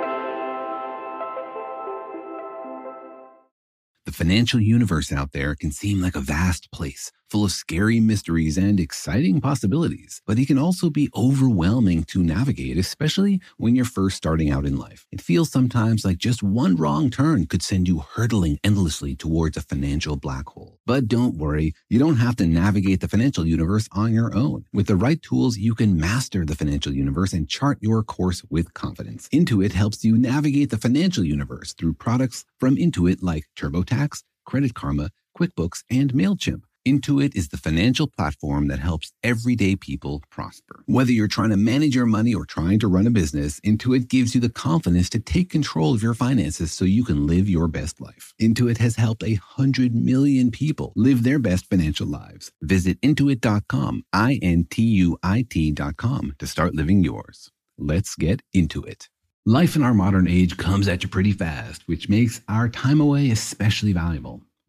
The financial universe out there can seem like a vast place, full of scary mysteries and exciting possibilities, but it can also be overwhelming to navigate, especially when you're first starting out in life. It feels sometimes like just one wrong turn could send you hurtling endlessly towards a financial black hole. But don't worry, you don't have to navigate the financial universe on your own. With the right tools, you can master the financial universe and chart your course with confidence. Intuit helps you navigate the financial universe through products from Intuit like TurboTax, Credit Karma, QuickBooks, and MailChimp. Intuit is the financial platform that helps everyday people prosper. Whether you're trying to manage your money or trying to run a business, Intuit gives you the confidence to take control of your finances so you can live your best life. Intuit has helped a hundred million people live their best financial lives. Visit intuit dot com, I N T U I T dot com to start living yours. Let's get into it. Life in our modern age comes at you pretty fast, which makes our time away especially valuable.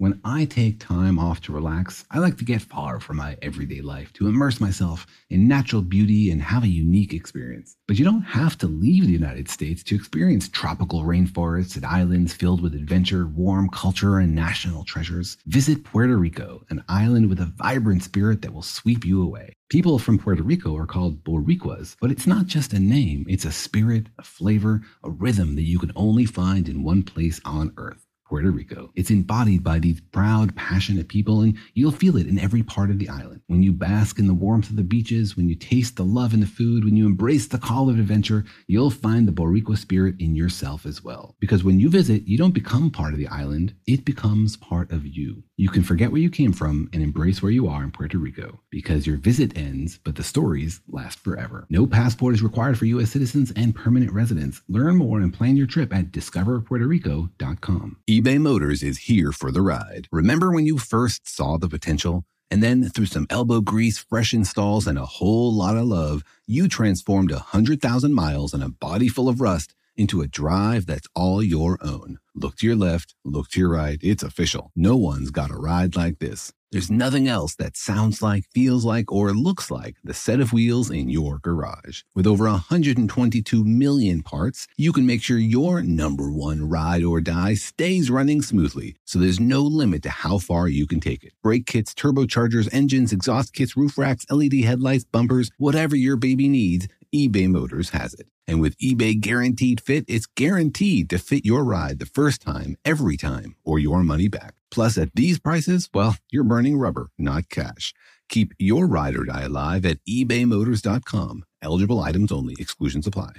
When I take time off to relax, I like to get far from my everyday life, to immerse myself in natural beauty and have a unique experience. But you don't have to leave the United States to experience tropical rainforests and islands filled with adventure, warm culture, and national treasures. Visit Puerto Rico, an island with a vibrant spirit that will sweep you away. People from Puerto Rico are called Boricuas, but it's not just a name. It's a spirit, a flavor, a rhythm that you can only find in one place on Earth. Puerto Rico. It's embodied by these proud, passionate people, and you'll feel it in every part of the island. When you bask in the warmth of the beaches, when you taste the love in the food, when you embrace the call of adventure, you'll find the Boricua spirit in yourself as well. Because when you visit, you don't become part of the island, it becomes part of you. You can forget where you came from and embrace where you are in Puerto Rico, because your visit ends, but the stories last forever. No passport is required for U S citizens and permanent residents. Learn more and plan your trip at discover puerto rico dot com. eBay Motors is here for the ride. Remember when you first saw the potential? And then through some elbow grease, fresh installs, and a whole lot of love, you transformed one hundred thousand miles and a body full of rust into a drive that's all your own. Look to your left, look to your right. It's official. No one's got a ride like this. There's nothing else that sounds like, feels like, or looks like the set of wheels in your garage. With over one hundred twenty-two million parts, you can make sure your number one ride or die stays running smoothly, so there's no limit to how far you can take it. Brake kits, turbochargers, engines, exhaust kits, roof racks, L E D headlights, bumpers, whatever your baby needs, eBay Motors has it. And with eBay Guaranteed Fit, it's guaranteed to fit your ride the first time, every time, or your money back. Plus, at these prices, well, you're burning rubber, not cash. Keep your ride or die alive at ebay motors dot com. Eligible items only. Exclusions apply.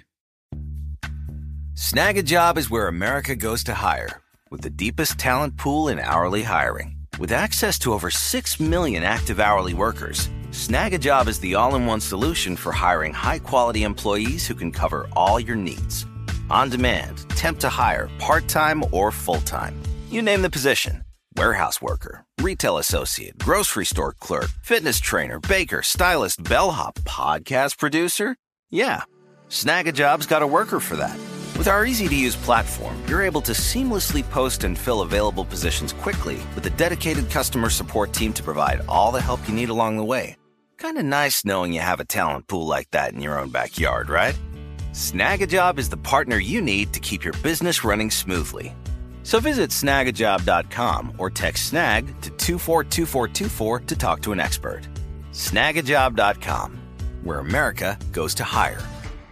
Snag a Job is where America goes to hire, with the deepest talent pool in hourly hiring. With access to over six million active hourly workers, Snag a Job is the all-in-one solution for hiring high-quality employees who can cover all your needs. On demand, temp to hire, part-time or full-time. You name the position. Warehouse worker, retail associate, grocery store clerk, fitness trainer, baker, stylist, bellhop, podcast producer. Yeah, Snag a Job's got a worker for that. With our easy-to-use platform, you're able to seamlessly post and fill available positions quickly with a dedicated customer support team to provide all the help you need along the way. Kind of nice knowing you have a talent pool like that in your own backyard, right? Snag a Job is the partner you need to keep your business running smoothly. So visit snag a job dot com or text SNAG to two four two four two four to talk to an expert. snag a job dot com, where America goes to hire.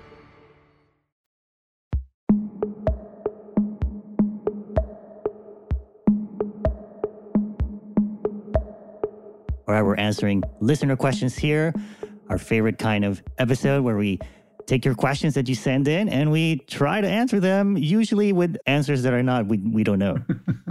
All right, we're answering listener questions here. Our favorite kind of episode where we take your questions that you send in and we try to answer them, usually with answers that are not, we, we don't know.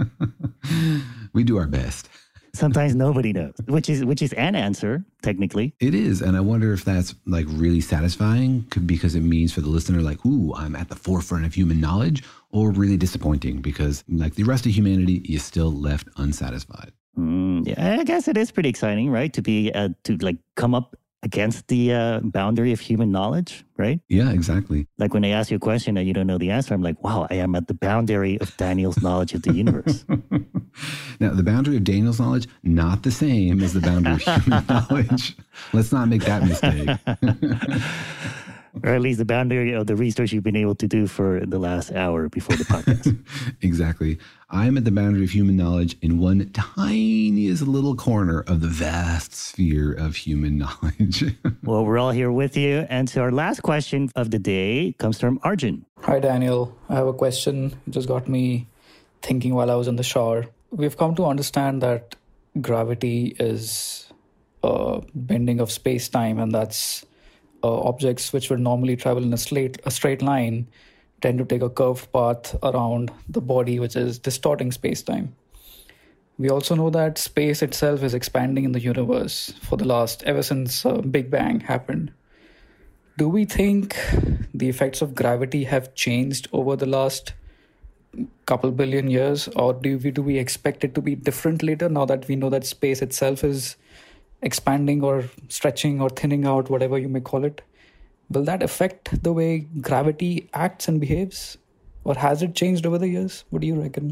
We do our best. Sometimes nobody knows, which is which is an answer, technically. It is. And I wonder if that's like really satisfying because it means for the listener, like, ooh, I'm at the forefront of human knowledge, or really disappointing because like the rest of humanity is still left unsatisfied. Mm, yeah, I guess it is pretty exciting, right? To be, uh, to like come up against the uh, boundary of human knowledge, right? Yeah, exactly. Like when I ask you a question and you don't know the answer, I'm like, wow, I am at the boundary of Daniel's knowledge of the universe. Now, the boundary of Daniel's knowledge, not the same as the boundary of human knowledge. Let's not make that mistake. Or at least the boundary of the research you've been able to do for the last hour before the podcast. Exactly. I'm at the boundary of human knowledge in one tiniest little corner of the vast sphere of human knowledge. Well, we're all here with you. And so our last question of the day comes from Arjun. Hi, Daniel. I have a question. It just got me thinking while I was in the shower. We've come to understand that gravity is a bending of space-time, and that's Uh, objects which would normally travel in a straight, a straight line tend to take a curved path around the body, which is distorting space-time. We also know that space itself is expanding in the universe for the last, ever since uh, Big Bang happened. Do we think the effects of gravity have changed over the last couple billion years, or do we, do we expect it to be different later now that we know that space itself is expanding or stretching or thinning out, whatever you may call it? Will that affect the way gravity acts and behaves? Or has it changed over the years? What do you reckon?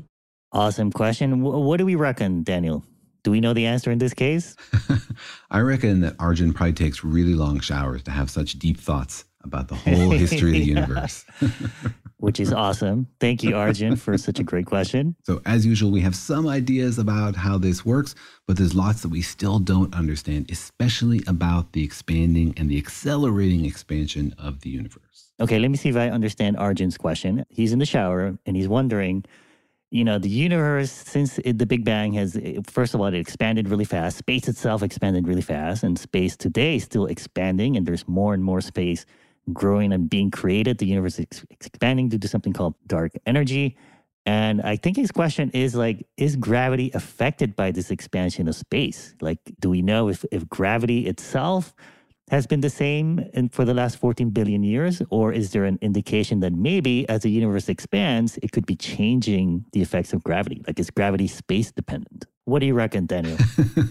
Awesome question. W- what do we reckon, Daniel? Do we know the answer in this case? I reckon that Arjun probably takes really long showers to have such deep thoughts about the whole history of the universe. Which is awesome. Thank you, Arjun, for such a great question. So as usual, we have some ideas about how this works, but there's lots that we still don't understand, especially about the expanding and the accelerating expansion of the universe. Okay, let me see if I understand Arjun's question. He's in the shower and he's wondering, you know, the universe, since it, the Big Bang has, first of all, it expanded really fast. Space itself expanded really fast, and space today is still expanding, and there's more and more space growing and being created. The universe is ex- expanding due to something called dark energy. And I think his question is like, is gravity affected by this expansion of space? Like, do we know if, if gravity itself has been the same in, for the last fourteen billion years? Or is there an indication that maybe as the universe expands, it could be changing the effects of gravity? Like, is gravity space dependent? What do you reckon, Daniel?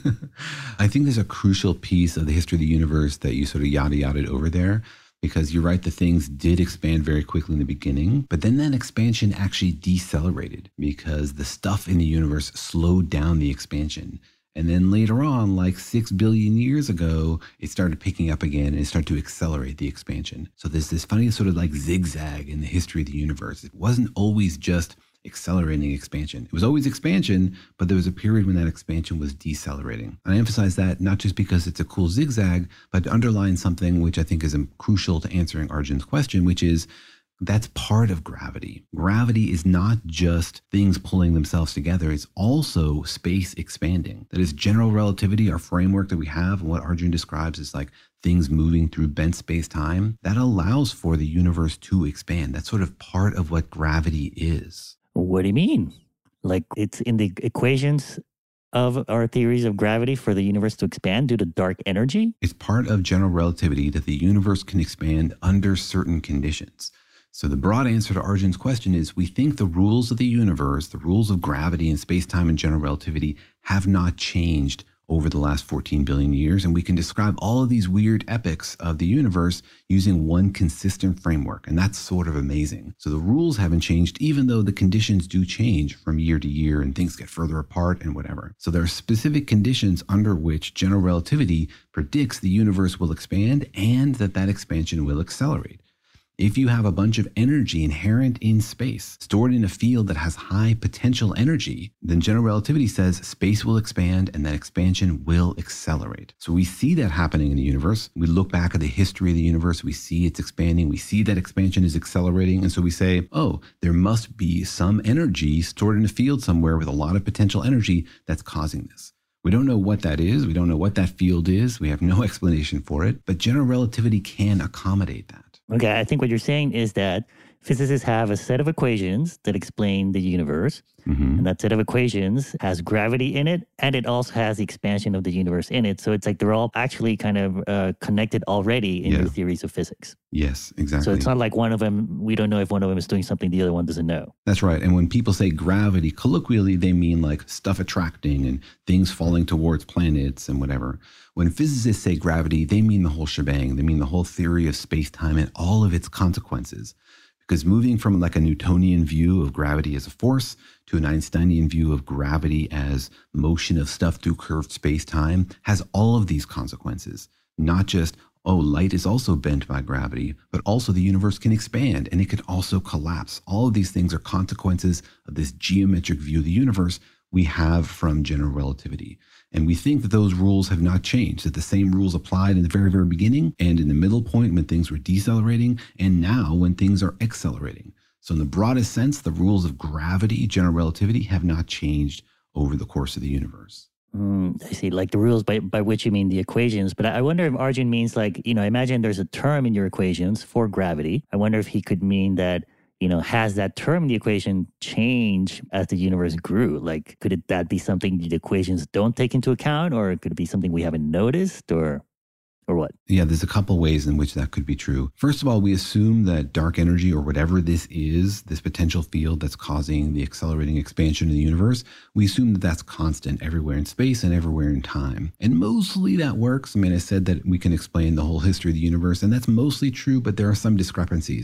I think there's a crucial piece of the history of the universe that you sort of yada yada over there. Because you're right, the things did expand very quickly in the beginning, but then that expansion actually decelerated because the stuff in the universe slowed down the expansion. And then later on, like six billion years ago, it started picking up again and it started to accelerate the expansion. So there's this funny sort of like zigzag in the history of the universe. It wasn't always just accelerating expansion. It was always expansion, but there was a period when that expansion was decelerating. And I emphasize that not just because it's a cool zigzag, but to underline something which I think is crucial to answering Arjun's question, which is that's part of gravity. Gravity is not just things pulling themselves together. It's also space expanding. That is general relativity, our framework that we have, and what Arjun describes is like things moving through bent space-time. That allows for the universe to expand. That's sort of part of what gravity is. What do you mean? Like it's in the equations of our theories of gravity for the universe to expand due to dark energy? It's part of general relativity that the universe can expand under certain conditions. So the broad answer to Arjun's question is we think the rules of the universe, the rules of gravity and space-time and general relativity have not changed over the last fourteen billion years. And we can describe all of these weird epochs of the universe using one consistent framework. And that's sort of amazing. So the rules haven't changed, even though the conditions do change from year to year and things get further apart and whatever. So there are specific conditions under which general relativity predicts the universe will expand and that that expansion will accelerate. If you have a bunch of energy inherent in space stored in a field that has high potential energy, then general relativity says space will expand and that expansion will accelerate. So we see that happening in the universe. We look back at the history of the universe. We see it's expanding. We see that expansion is accelerating. And so we say, oh, there must be some energy stored in a field somewhere with a lot of potential energy that's causing this. We don't know what that is. We don't know what that field is. We have no explanation for it. But general relativity can accommodate that. Okay, I think what you're saying is that physicists have a set of equations that explain the universe, mm-hmm. and that set of equations has gravity in it, and it also has the expansion of the universe in it. So it's like they're all actually kind of uh, connected already in yeah. your theories of physics. Yes, exactly. So it's not like one of them, we don't know if one of them is doing something the other one doesn't know. That's right. And when people say gravity, colloquially, they mean like stuff attracting and things falling towards planets and whatever. When physicists say gravity, they mean the whole shebang. They mean the whole theory of space-time and all of its consequences. Because moving from like a Newtonian view of gravity as a force to an Einsteinian view of gravity as motion of stuff through curved space-time has all of these consequences. Not just, oh, light is also bent by gravity, but also the universe can expand and it can also collapse. All of these things are consequences of this geometric view of the universe we have from general relativity. And we think that those rules have not changed, that the same rules applied in the very, very beginning and in the middle point when things were decelerating and now when things are accelerating. So in the broadest sense, the rules of gravity, general relativity have not changed over the course of the universe. Mm, I see, like the rules by, by which you mean the equations. But I wonder if Arjun means like, you know, imagine there's a term in your equations for gravity. I wonder if he could mean that, you know, has that term in the equation changed as the universe grew? Like, could it, that be something the equations don't take into account, or could it be something we haven't noticed, or or what? Yeah, there's a couple ways in which that could be true. First of all, we assume that dark energy or whatever this is, this potential field that's causing the accelerating expansion of the universe, we assume that that's constant everywhere in space and everywhere in time. And mostly that works. I mean, I said that we can explain the whole history of the universe, and that's mostly true, but there are some discrepancies.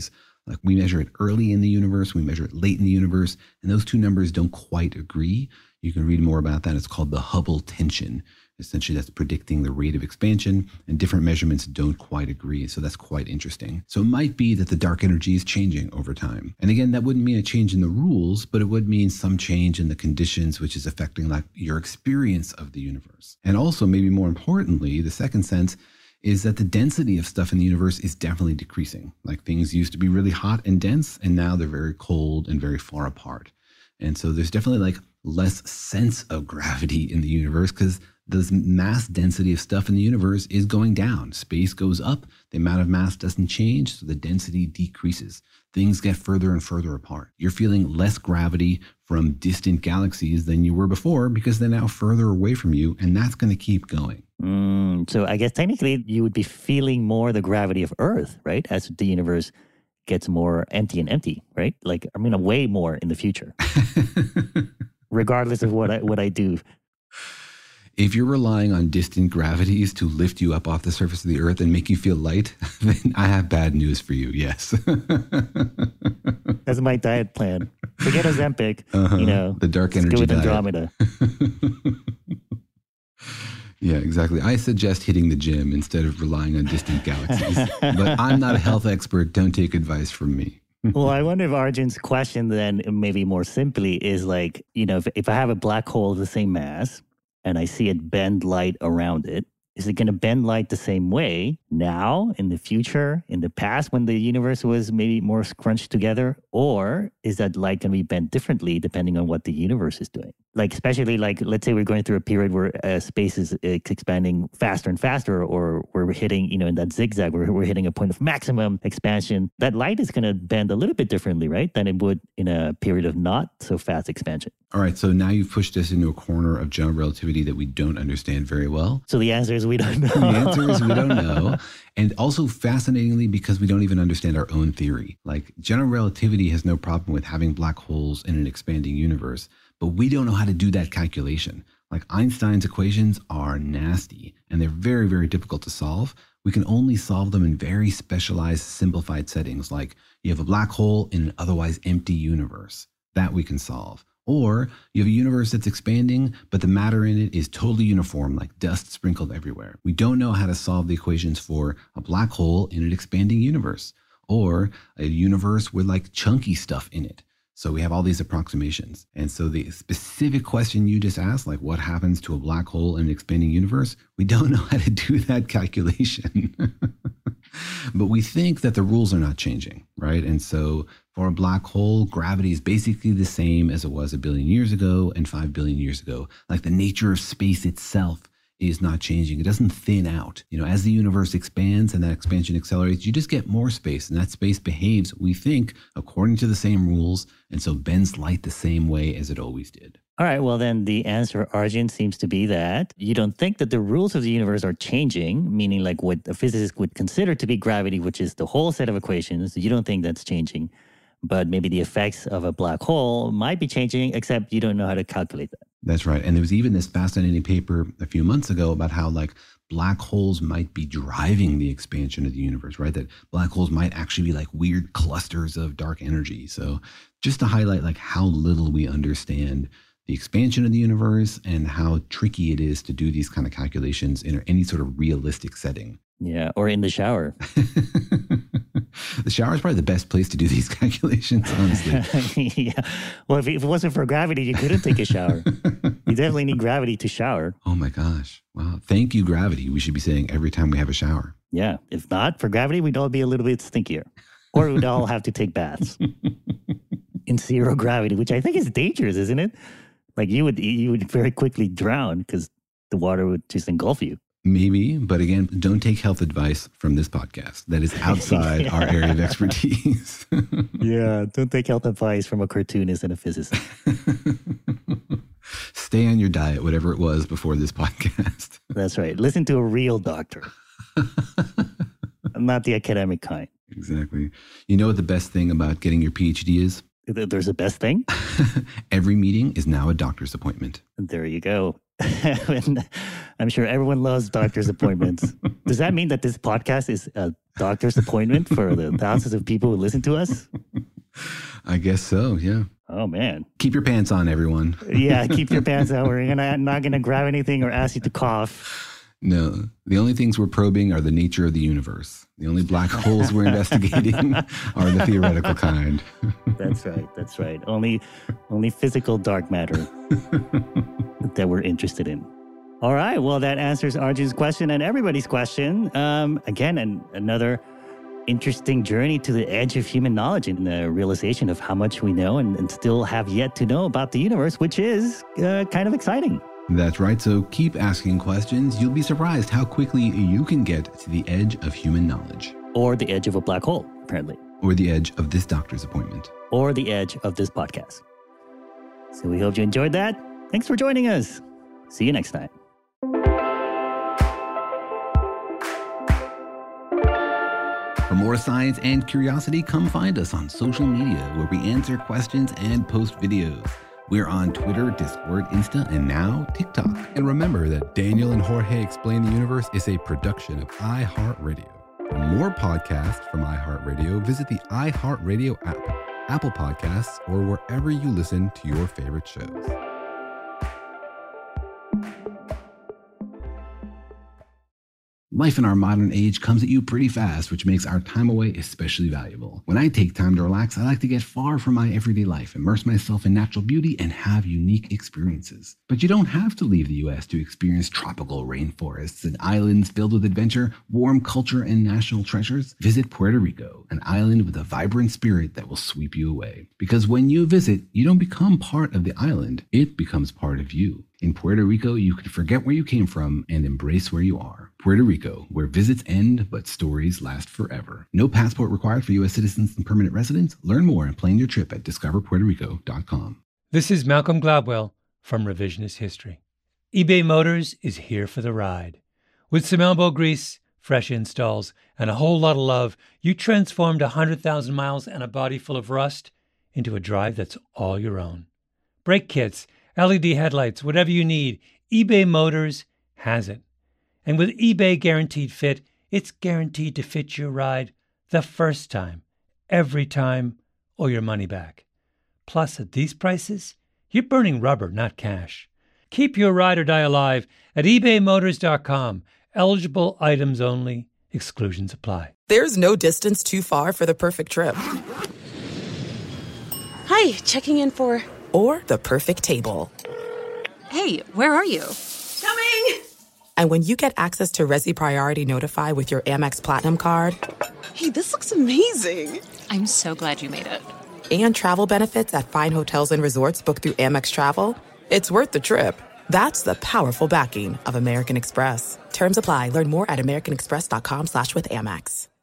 Like we measure it early in the universe, we measure it late in the universe, and those two numbers don't quite agree. You can read more about that. It's called the Hubble tension. Essentially, that's predicting the rate of expansion, and different measurements don't quite agree. So that's quite interesting. So it might be that the dark energy is changing over time. And again, that wouldn't mean a change in the rules, but it would mean some change in the conditions, which is affecting like your experience of the universe. And also, maybe more importantly, the second sense is that the density of stuff in the universe is definitely decreasing. Like things used to be really hot and dense, and now they're very cold and very far apart. And so there's definitely like less sense of gravity in the universe because the mass density of stuff in the universe is going down. Space goes up, the amount of mass doesn't change, so the density decreases. Things get further and further apart. You're feeling less gravity from distant galaxies than you were before because they're now further away from you, and that's going to keep going. Mm, so I guess technically you would be feeling more the gravity of Earth, right? As the universe gets more empty and empty, right? Like, I mean, way more in the future, regardless of what I, what I do. If you're relying on distant gravities to lift you up off the surface of the Earth and make you feel light, then I have bad news for you, yes. That's my diet plan. Forget Ozempic, uh-huh. you know. The dark energy go with diet. Andromeda. Yeah, exactly. I suggest hitting the gym instead of relying on distant galaxies. But I'm not a health expert. Don't take advice from me. Well, I wonder if Arjun's question then, maybe more simply, is like, you know, if, if I have a black hole of the same mass, and I see it bend light around it, is it going to bend light the same way now, in the future, in the past, when the universe was maybe more scrunched together? Or is that light going to be bent differently depending on what the universe is doing? Like, especially like, let's say we're going through a period where uh, space is expanding faster and faster, or where we're hitting, you know, in that zigzag, where we're hitting a point of maximum expansion. That light is going to bend a little bit differently, right, than it would in a period of not so fast expansion. All right, so now you've pushed us into a corner of general relativity that we don't understand very well. So the answer is we don't know. The answer is we don't know. And also fascinatingly, because we don't even understand our own theory. Like general relativity has no problem with having black holes in an expanding universe, but we don't know how to do that calculation. Like Einstein's equations are nasty and they're very, very difficult to solve. We can only solve them in very specialized, simplified settings. Like you have a black hole in an otherwise empty universe. That we can solve. Or you have a universe that's expanding, but the matter in it is totally uniform, like dust sprinkled everywhere. We don't know how to solve the equations for a black hole in an expanding universe, or a universe with like chunky stuff in it. So we have all these approximations. And so the specific question you just asked, like what happens to a black hole in an expanding universe, we don't know how to do that calculation. But we think that the rules are not changing, right? And so for a black hole, gravity is basically the same as it was a billion years ago and five billion years ago. Like the nature of space itself is not changing. It doesn't thin out. You know, as the universe expands and that expansion accelerates, you just get more space, and that space behaves, we think, according to the same rules, and so bends light the same way as it always did. All right, well then the answer, Arjun, seems to be that you don't think that the rules of the universe are changing, meaning like what a physicist would consider to be gravity, which is the whole set of equations. You don't think that's changing, but maybe the effects of a black hole might be changing, except you don't know how to calculate that. That's right. And there was even this fascinating paper a few months ago about how like black holes might be driving the expansion of the universe, right? That black holes might actually be like weird clusters of dark energy. So just to highlight like how little we understand the expansion of the universe and how tricky it is to do these kind of calculations in any sort of realistic setting. Yeah, or in the shower. The shower is probably the best place to do these calculations, honestly. Yeah. Well, if it, if it wasn't for gravity, you couldn't take a shower. You definitely need gravity to shower. Oh my gosh. Wow. Thank you, gravity. We should be saying every time we have a shower. Yeah. If not for gravity, we'd all be a little bit stinkier. Or we'd all have to take baths in zero gravity, which I think is dangerous, isn't it? Like you would you would very quickly drown because the water would just engulf you. Maybe, but again, don't take health advice from this podcast. That is outside yeah. our area of expertise. Yeah, don't take health advice from a cartoonist and a physicist. Stay on your diet, whatever it was before this podcast. That's right. Listen to a real doctor. Not the academic kind. Exactly. You know what the best thing about getting your P H D is? There's a best thing? Every meeting is now a doctor's appointment. There you go. I'm sure everyone loves doctor's appointments. Does that mean that this podcast is a doctor's appointment for the thousands of people who listen to us? I guess so, yeah. Oh, man. Keep your pants on, everyone. Yeah, keep your pants on. We're gonna, not going to grab anything or ask you to cough. No, the only things we're probing are the nature of the universe. The only black holes we're investigating are the theoretical kind. That's right. That's right. Only, only physical dark matter that we're interested in. All right. Well, that answers Arjun's question and everybody's question. Um, again, an, another interesting journey to the edge of human knowledge and the realization of how much we know and, and still have yet to know about the universe, which is uh, kind of exciting. That's right. So keep asking questions. You'll be surprised how quickly you can get to the edge of human knowledge. Or the edge of a black hole, apparently. Or the edge of this doctor's appointment. Or the edge of this podcast. So we hope you enjoyed that. Thanks for joining us. See you next time. For more science and curiosity, come find us on social media where we answer questions and post videos. We're on Twitter, Discord, Insta, and now TikTok. And remember that Daniel and Jorge Explain the Universe is a production of iHeartRadio. For more podcasts from iHeartRadio, visit the iHeartRadio app, Apple Podcasts, or wherever you listen to your favorite shows. Life in our modern age comes at you pretty fast, which makes our time away especially valuable. When I take time to relax, I like to get far from my everyday life, immerse myself in natural beauty, and have unique experiences. But you don't have to leave the U S to experience tropical rainforests and islands filled with adventure, warm culture, and national treasures. Visit Puerto Rico, an island with a vibrant spirit that will sweep you away. Because when you visit, you don't become part of the island, it becomes part of you. In Puerto Rico, you can forget where you came from and embrace where you are. Puerto Rico, where visits end, but stories last forever. No passport required for U S citizens and permanent residents. Learn more and plan your trip at discover puerto rico dot com. This is Malcolm Gladwell from Revisionist History. eBay Motors is here for the ride. With some elbow grease, fresh installs, and a whole lot of love, you transformed one hundred thousand miles and a body full of rust into a drive that's all your own. Brake kits, L E D headlights, whatever you need, eBay Motors has it. And with eBay Guaranteed Fit, it's guaranteed to fit your ride the first time, every time, or your money back. Plus, at these prices, you're burning rubber, not cash. Keep your ride or die alive at ebay motors dot com. Eligible items only. Exclusions apply. There's no distance too far for the perfect trip. Hi, checking in for... Or the perfect table. Hey, where are you? Coming! And when you get access to Resi Priority Notify with your Amex Platinum card... Hey, this looks amazing! I'm so glad you made it. And travel benefits at fine hotels and resorts booked through Amex Travel, it's worth the trip. That's the powerful backing of American Express. Terms apply. Learn more at americanexpress.com slash with Amex.